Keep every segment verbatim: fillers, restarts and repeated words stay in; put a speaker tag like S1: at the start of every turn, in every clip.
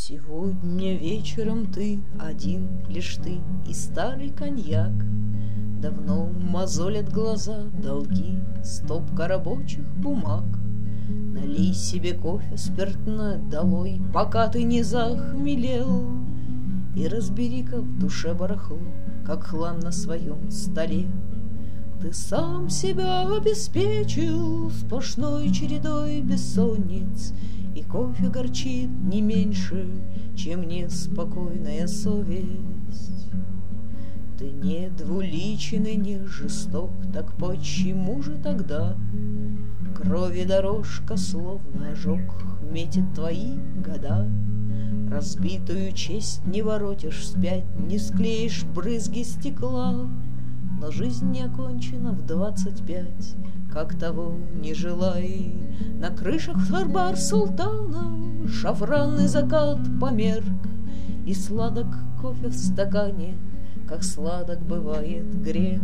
S1: Сегодня вечером ты один, лишь ты и старый коньяк. Давно мозолят глаза долги, стопка рабочих бумаг. Налей себе кофе спиртное долой, пока ты не захмелел, и разбери-ка в душе барахло, как хлам на своем столе. Ты сам себя обеспечил сплошной чередой бессонниц, и кофе горчит не меньше, чем неспокойная совесть. Ты не двуличен и не жесток, так почему же тогда крови дорожка, словно ожог, метит твои года? Разбитую честь не воротишь вспять, не склеишь брызги стекла, но жизнь не окончена в двадцать пять, как того не желай. На крышах Тарбар Султана шафранный закат померк, и сладок кофе в стакане, как сладок бывает грех.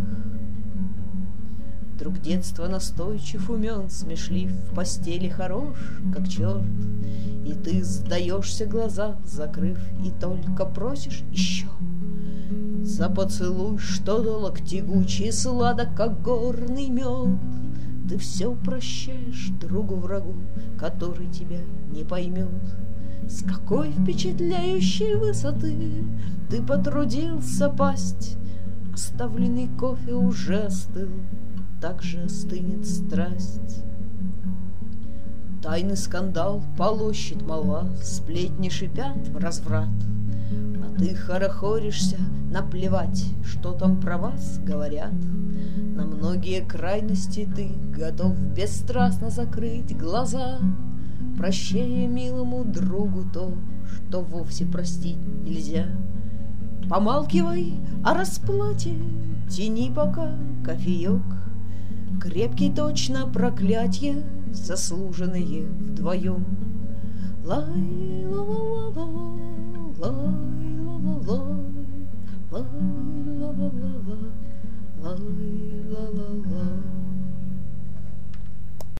S1: Друг детства настойчив, умен, смешлив, в постели хорош, как черт, и ты сдаешься, глаза закрыв, и только просишь еще. За поцелуй, что долог тягучий, сладок, как горный мед, ты все прощаешь другу-врагу, который тебя не поймет. С какой впечатляющей высоты ты потрудился пасть, оставленный кофе уже остыл, так же остынет страсть. Тайный скандал полощет молва, сплетни шипят в разврат, а ты хорохоришься, наплевать, что там про вас говорят. На многие крайности ты готов бесстрастно закрыть глаза, прощая милому другу то, что вовсе простить нельзя. Помалкивай о расплате, тяни пока кофеек, крепкий точно проклятье, заслуженные вдвоем. Лай-ла-ла-ла-ла, лай-ла-ла-ла, лай-ла-ла-ла, лай.